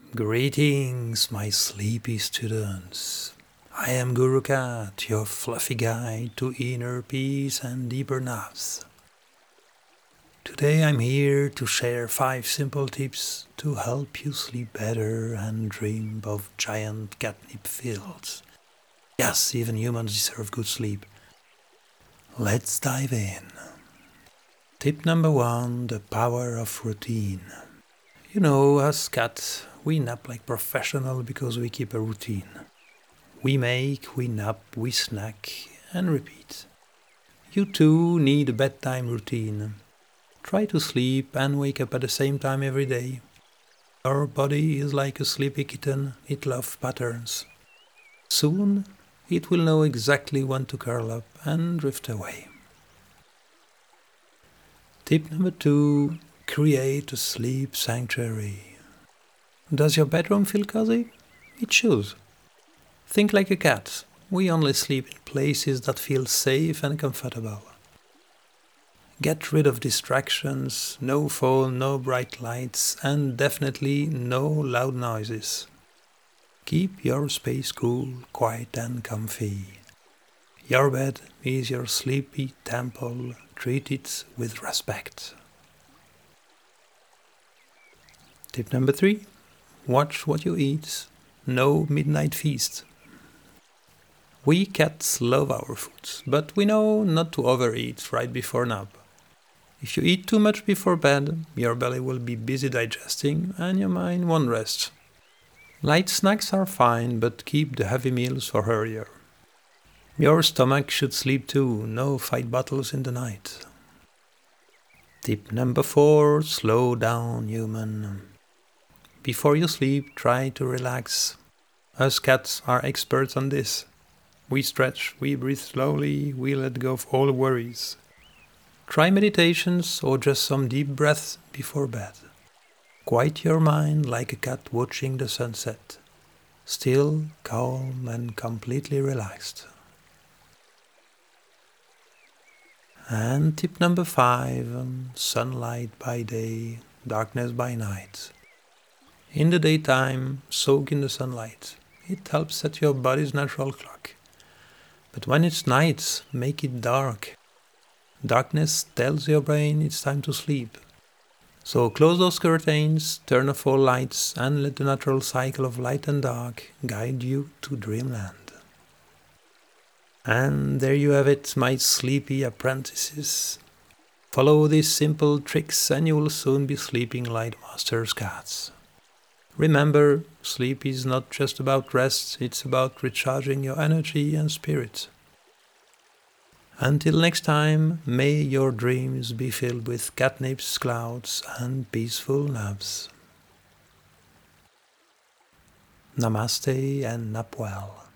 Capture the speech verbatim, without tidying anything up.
Greetings, my sleepy students. I am Guru Cat, your fluffy guide to inner peace and deeper naps. Today I'm here to share five simple tips to help you sleep better and dream of giant catnip fields. Yes, even humans deserve good sleep. Let's dive in. Tip number one, the power of routine. You know, us cats, we nap like professionals because we keep a routine. We make, we nap, we snack, and repeat. You too need a bedtime routine. Try to sleep and wake up at the same time every day. Our body is like a sleepy kitten, it loves patterns. Soon, it will know exactly when to curl up and drift away. Tip number two, create a sleep sanctuary. Does your bedroom feel cozy? It should. Think like a cat. We only sleep in places that feel safe and comfortable. Get rid of distractions, no phone, no bright lights, and definitely no loud noises. Keep your space cool, quiet and comfy. Your bed is your sleepy temple. Treat it with respect. Tip number three. Watch what you eat. No midnight feast. We cats love our food, but we know not to overeat right before nap. If you eat too much before bed, your belly will be busy digesting and your mind won't rest. Light snacks are fine, but keep the heavy meals for earlier. Your stomach should sleep too, no fight battles in the night. Tip number four, slow down, human. Before you sleep, try to relax. Us cats are experts on this. We stretch, we breathe slowly, we let go of all worries. Try meditations or just some deep breaths before bed. Quiet your mind like a cat watching the sunset. Still, calm and completely relaxed. And tip number five, um, sunlight by day, darkness by night. In the daytime, soak in the sunlight. It helps set your body's natural clock. But when it's night, make it dark. Darkness tells your brain it's time to sleep. So close those curtains, turn off all lights, and let the natural cycle of light and dark guide you to dreamland. And there you have it, my sleepy apprentices. Follow these simple tricks and you will soon be sleeping like master's cats. Remember, sleep is not just about rest, it's about recharging your energy and spirit. Until next time, may your dreams be filled with catnips, clouds, and peaceful naps. Namaste and nap well.